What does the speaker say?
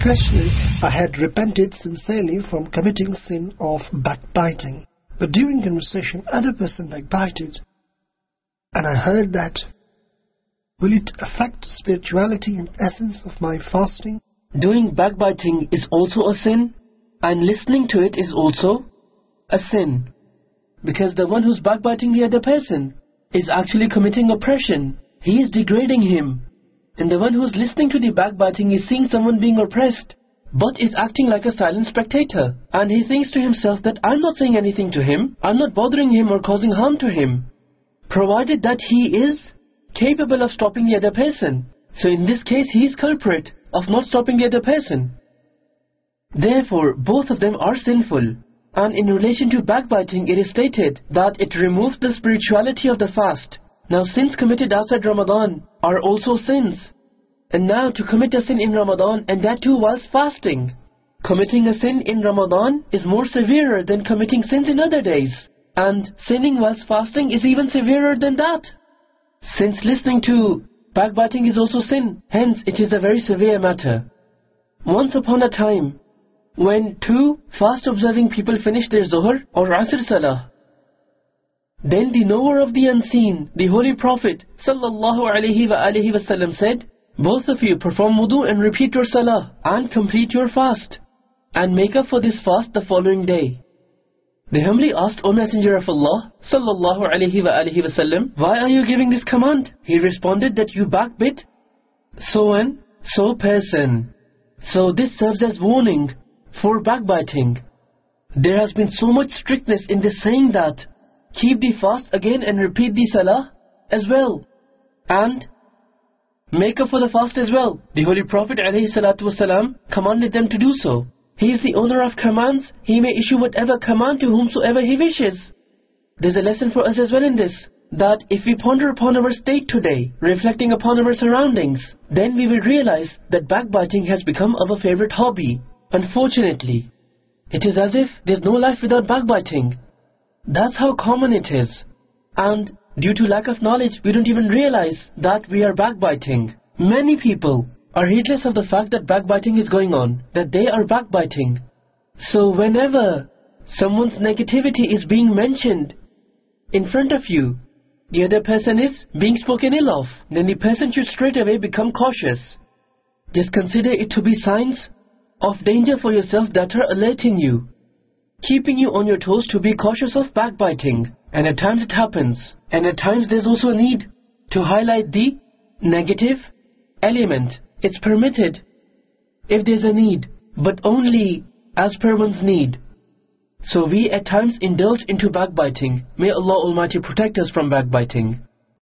question is, I had repented sincerely from committing sin of backbiting, but during conversation other person backbited, and I heard that. Will it affect spirituality and essence of my fasting? Doing backbiting is also a sin, and listening to it is also a sin, because the one who's backbiting the other person is actually committing oppression. He is degrading him. And the one who's listening to the backbiting is seeing someone being oppressed, but is acting like a silent spectator. And he thinks to himself that I'm not saying anything to him, I'm not bothering him or causing harm to him, provided that he is capable of stopping the other person. So in this case, he is culprit of not stopping the other person. Therefore, both of them are sinful. And in relation to backbiting, it is stated that it removes the spirituality of the fast. Now, sins committed outside Ramadan are also sins. And now to commit a sin in Ramadan, and that too whilst fasting. Committing a sin in Ramadan is more severer than committing sins in other days. And sinning whilst fasting is even severer than that. Since listening to backbiting is also sin, hence it is a very severe matter. Once upon a time, when two fast-observing people finished their Zuhr or Asr Salah, then the knower of the unseen, the Holy Prophet ﷺ said, both of you perform wudu and repeat your salah and complete your fast and make up for this fast the following day. They humbly asked, O Messenger of Allah ﷺ, why are you giving this command? He responded that you backbit so and so person. So this serves as warning for backbiting. There has been so much strictness in this saying that keep the fast again and repeat the salah as well, and make up for the fast as well. The Holy Prophet ﷺ commanded them to do so. He is the owner of commands. He may issue whatever command to whomsoever He wishes. There's a lesson for us as well in this, that if we ponder upon our state today, reflecting upon our surroundings, then we will realize that backbiting has become our favorite hobby. Unfortunately, it is as if there's no life without backbiting. That's how common it is. And due to lack of knowledge, we don't even realize that we are backbiting. Many people are heedless of the fact that backbiting is going on, that they are backbiting. So whenever someone's negativity is being mentioned in front of you, the other person is being spoken ill of, then the person should straight away become cautious. Just consider it to be signs of danger for yourself that are alerting you, keeping you on your toes to be cautious of backbiting. And at times it happens, and at times there's also a need to highlight the negative element. It's permitted if there's a need, but only as per one's need. So we at times indulge into backbiting. May Allah Almighty protect us from backbiting.